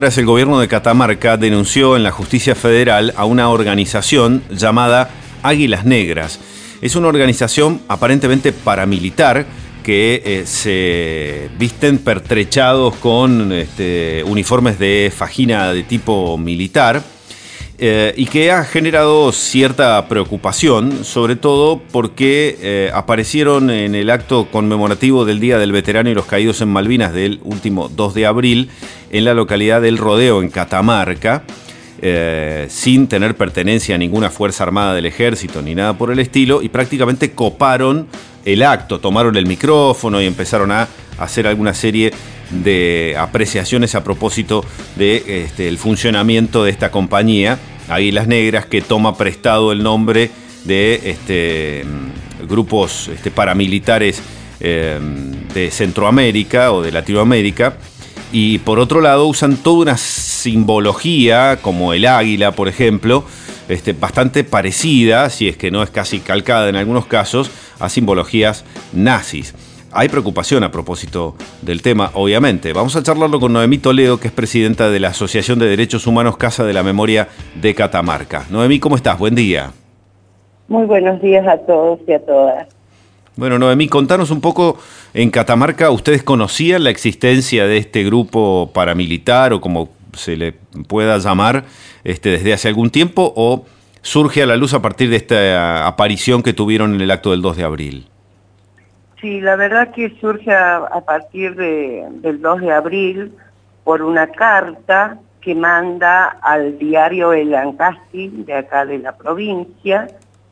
El gobierno de Catamarca denunció en la justicia federal a una organización llamada Águilas Negras. Es una organización aparentemente paramilitar que se visten pertrechados con uniformes de fajina de tipo militar y que ha generado cierta preocupación, sobre todo porque aparecieron en el acto conmemorativo del Día del Veterano y los Caídos en Malvinas del último 2 de abril en la localidad del Rodeo, en Catamarca, sin tener pertenencia a ninguna fuerza armada del ejército ni nada por el estilo, y prácticamente coparon el acto, tomaron el micrófono y empezaron a hacer alguna serie de apreciaciones a propósito de el funcionamiento de esta compañía, Águilas Negras, que toma prestado el nombre de grupos paramilitares de Centroamérica o de Latinoamérica. Y por otro lado usan toda una simbología, como el águila, por ejemplo, bastante parecida, si es que no es casi calcada en algunos casos, a simbologías nazis. Hay preocupación a propósito del tema, obviamente. Vamos a charlarlo con Noemí Toledo, que es presidenta de la Asociación de Derechos Humanos Casa de la Memoria de Catamarca. Noemí, ¿cómo estás? Buen día. Muy buenos días a todos y a todas. Bueno, Noemí, contanos un poco, en Catamarca, ¿ustedes conocían la existencia de este grupo paramilitar o como se le pueda llamar desde hace algún tiempo, o surge a la luz a partir de esta aparición que tuvieron en el acto del 2 de abril? Sí, la verdad que surge a partir del 2 de abril por una carta que manda al diario El Ancasti, de acá de la provincia,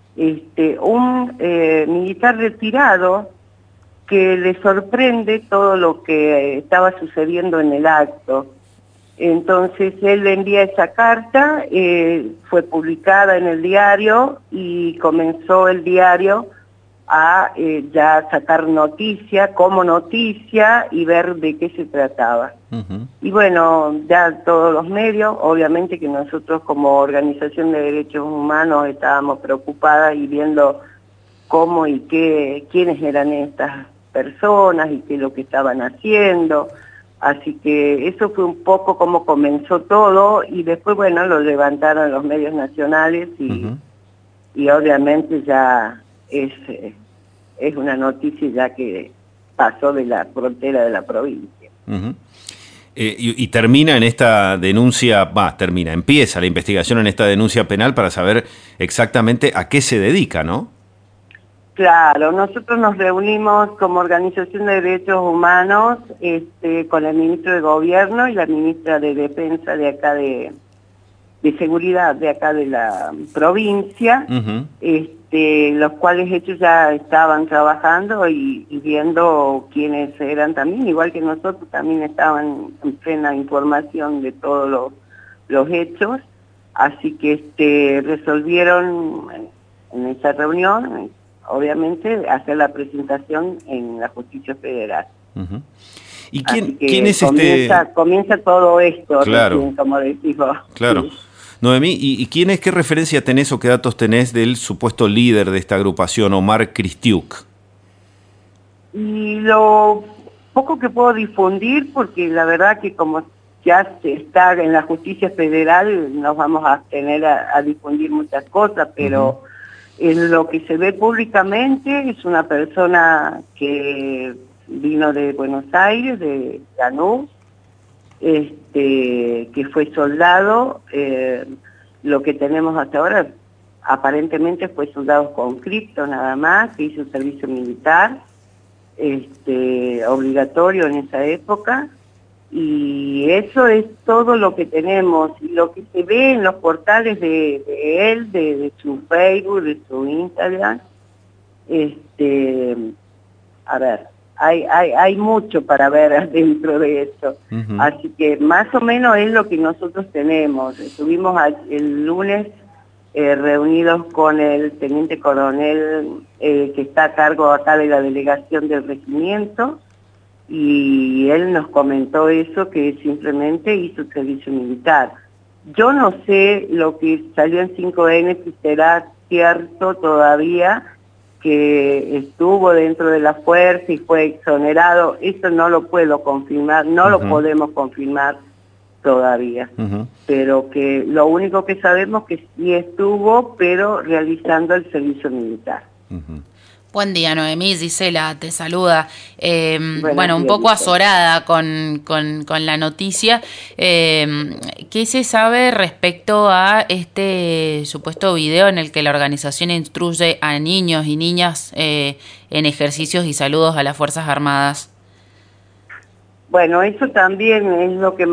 un militar retirado que le sorprende todo lo que estaba sucediendo en el acto. Entonces él le envía esa carta, fue publicada en el diario y comenzó el diario a ya sacar noticia, como noticia, y ver de qué se trataba. Y bueno, ya todos los medios, obviamente que nosotros como Organización de Derechos Humanos estábamos preocupadas y viendo cómo y quiénes eran estas personas y qué es lo que estaban haciendo. Así que eso fue un poco como comenzó todo, y después, bueno, lo levantaron los medios nacionales y obviamente ya es una noticia ya que pasó de la frontera de la provincia. Y termina en esta denuncia, empieza la investigación en esta denuncia penal para saber exactamente a qué se dedica, ¿no? Claro, nosotros nos reunimos como Organización de Derechos Humanos con el ministro de Gobierno y la ministra de Defensa de acá de Seguridad de acá de la provincia, los cuales ellos ya estaban trabajando y viendo quiénes eran también, igual que nosotros también estaban en plena información de todos los hechos, así que resolvieron en esa reunión, obviamente, hacer la presentación en la Justicia Federal. ¿Y quién es comienza todo esto, claro, recién, como decís vos. Claro. Sí. Noemí, ¿y qué referencia tenés o qué datos tenés del supuesto líder de esta agrupación, Omar Kristiuk? Y lo poco que puedo difundir, porque la verdad que como ya se está en la Justicia Federal, nos vamos a tener a difundir muchas cosas, pero en lo que se ve públicamente es una persona que vino de Buenos Aires, de Lanús, que fue soldado. Lo que tenemos hasta ahora aparentemente fue soldado conscripto nada más, que hizo servicio militar obligatorio en esa época, y eso es todo lo que tenemos. Y lo que se ve en los portales de él, de su Facebook, de su Instagram, a ver, hay mucho para ver dentro de eso. Así que más o menos es lo que nosotros tenemos. Estuvimos el lunes reunidos con el teniente coronel que está a cargo acá de la delegación del regimiento, y él nos comentó eso, que simplemente hizo servicio militar. Yo no sé lo que salió en 5N, si será cierto todavía, que estuvo dentro de la fuerza y fue exonerado. Eso no lo puedo confirmar, no lo podemos confirmar, todavía. Pero que lo único que sabemos que sí estuvo, pero realizando el servicio militar. Buen día, Noemí, Gisela te saluda. Bueno, un Días, poco Gisela. azorada con la noticia. ¿Qué se sabe respecto a este supuesto video en el que la organización instruye a niños y niñas en ejercicios y saludos a las Fuerzas Armadas? Bueno, eso también es lo que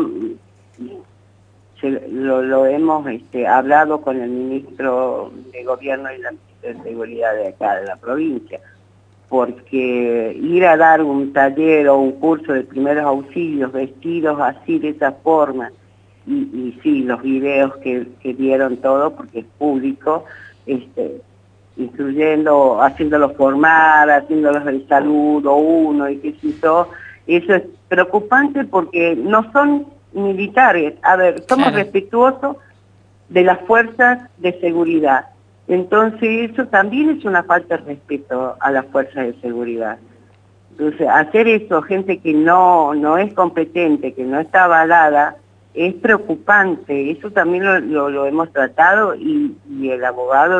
lo hemos hablado con el ministro de Gobierno y la ministra de Seguridad de acá, de la provincia, porque ir a dar un taller o un curso de primeros auxilios vestidos así, de esa forma, y sí, los videos que dieron todo, porque es público, incluyendo, haciéndolos formar, haciéndolos el saludo uno y qué sé yo, eso es preocupante porque no son militares. A ver, somos respetuosos de las fuerzas de seguridad. Entonces eso también es una falta de respeto a las fuerzas de seguridad. Entonces hacer eso, gente que no es competente, que no está avalada, es preocupante. Eso también lo hemos tratado y el abogado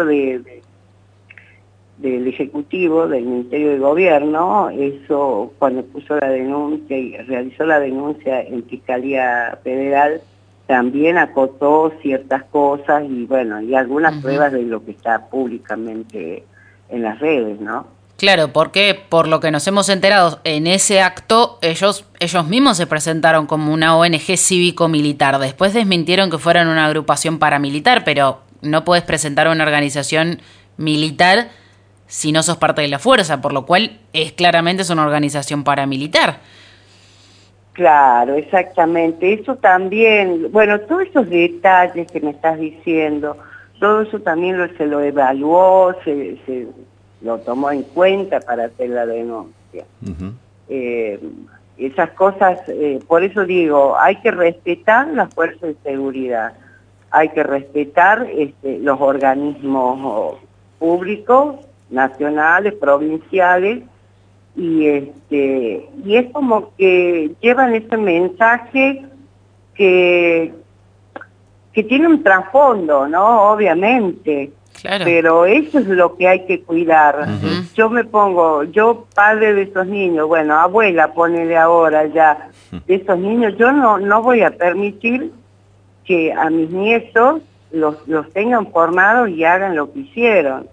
del Ejecutivo, del Ministerio de Gobierno, eso cuando puso la denuncia y realizó la denuncia en Fiscalía Federal, también acotó ciertas cosas y bueno, y algunas pruebas de lo que está públicamente en las redes, ¿no? Claro, porque por lo que nos hemos enterado, en ese acto ellos mismos se presentaron como una ONG cívico-militar. Después desmintieron que fueran una agrupación paramilitar, pero no puedes presentar una organización militar si no sos parte de la fuerza, por lo cual claramente es una organización paramilitar. Claro, exactamente. Eso también, bueno, todos esos detalles que me estás diciendo, todo eso también se lo evaluó, se lo tomó en cuenta para hacer la denuncia. Esas cosas, por eso digo, hay que respetar las fuerzas de seguridad, hay que respetar los organismos públicos, nacionales, provinciales, y es como que llevan ese mensaje que tiene un trasfondo, ¿no? Obviamente. Claro. Pero eso es lo que hay que cuidar. Yo padre de esos niños, bueno, abuela, ponele ahora ya, de esos niños, yo no voy a permitir que a mis nietos los tengan formados y hagan lo que hicieron.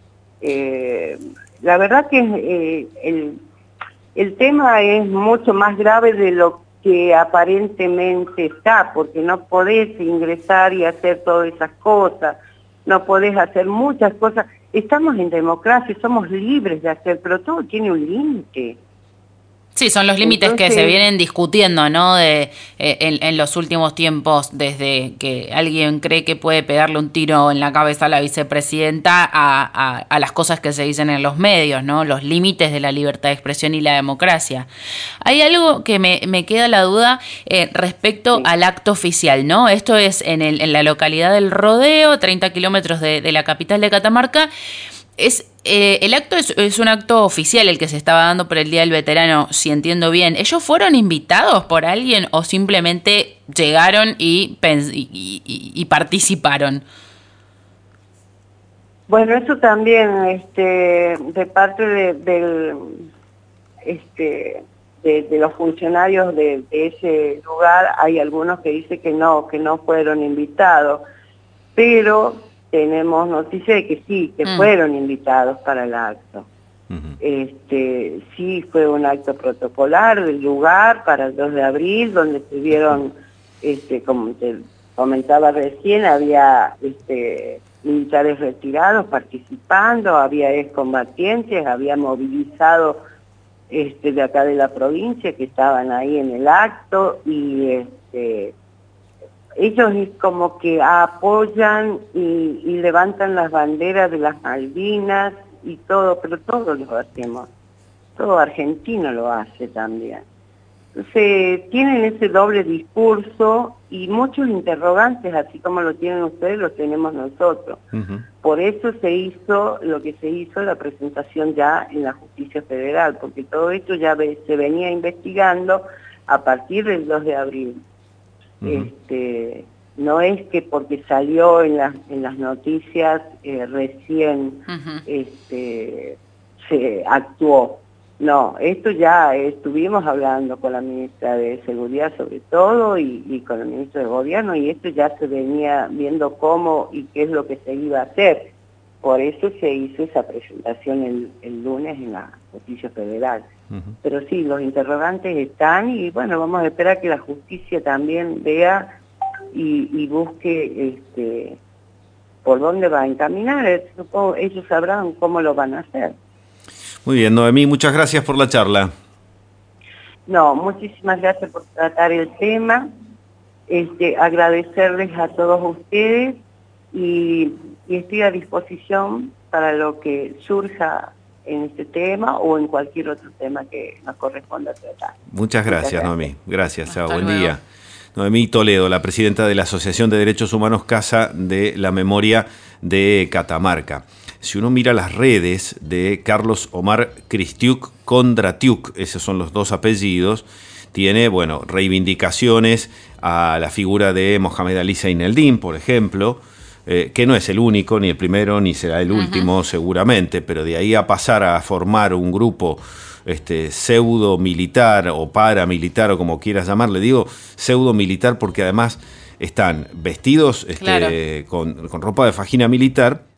La verdad que el tema es mucho más grave de lo que aparentemente está, porque no podés ingresar y hacer todas esas cosas, no podés hacer muchas cosas. Estamos en democracia, somos libres de hacer, pero todo tiene un límite. Sí, son los límites que se vienen discutiendo, ¿no? En los últimos tiempos, desde que alguien cree que puede pegarle un tiro en la cabeza a la vicepresidenta a las cosas que se dicen en los medios, ¿no? Los límites de la libertad de expresión y la democracia. Hay algo que me queda la duda respecto al acto oficial, ¿no? Esto es en la localidad del Rodeo, 30 kilómetros de la capital de Catamarca. El acto es un acto oficial el que se estaba dando por el Día del Veterano, si entiendo bien. ¿Ellos fueron invitados por alguien o simplemente llegaron y participaron? Bueno, eso también, de parte de los funcionarios de ese lugar, hay algunos que dicen que no fueron invitados, pero tenemos noticia de que sí, que fueron invitados para el acto. Sí, fue un acto protocolar del lugar para el 2 de abril, donde estuvieron, como te comentaba recién, había militares retirados participando, había excombatientes, había movilizado de acá de la provincia que estaban ahí en el acto, y ellos es como que apoyan y levantan las banderas de las Malvinas y todo, pero todos lo hacemos, todo argentino lo hace también. Entonces tienen ese doble discurso y muchos interrogantes, así como lo tienen ustedes, los tenemos nosotros. Por eso se hizo lo que se hizo, la presentación ya en la Justicia Federal, porque todo esto ya se venía investigando a partir del 2 de abril. No es que porque salió en las noticias recién se actuó. No, esto ya estuvimos hablando con la ministra de Seguridad sobre todo y con el ministro de Gobierno, y esto ya se venía viendo cómo y qué es lo que se iba a hacer. Por eso se hizo esa presentación el lunes en la Justicia Federal. Pero sí, los interrogantes están y bueno, vamos a esperar que la justicia también vea y busque por dónde va a encaminar. Supongo, ellos sabrán cómo lo van a hacer. Muy bien, Noemí, muchas gracias por la charla. No, muchísimas gracias por tratar el tema, agradecerles a todos ustedes y estoy a disposición para lo que surja en este tema o en cualquier otro tema que nos corresponda tratar. Muchas gracias, Noemí. Gracias, chao, buen día. Noemí Toledo, la presidenta de la Asociación de Derechos Humanos Casa de la Memoria de Catamarca. Si uno mira las redes de Carlos Omar Cristiuk Kondratiuk, esos son los dos apellidos, tiene, bueno, reivindicaciones a la figura de Mohamed Ali Zaineldin, por ejemplo, que no es el único, ni el primero, ni será el último seguramente, pero de ahí a pasar a formar un grupo pseudo militar o paramilitar o como quieras llamarle, digo pseudo militar porque además están vestidos con ropa de fajina militar,